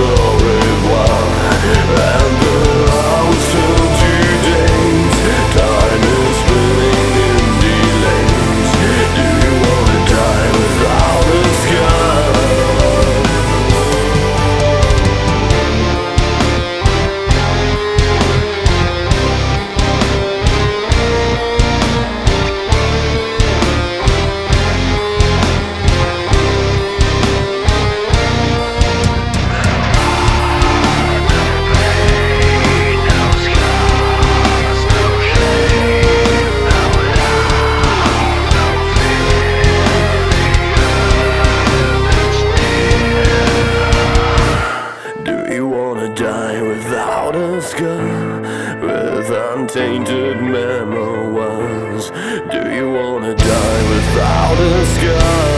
au revoir. And the hours turn to days. Time is spinning in delays. Do you wanna die without a scar? Do you wanna die without a scar, with untainted memories? Do you wanna die without a scar?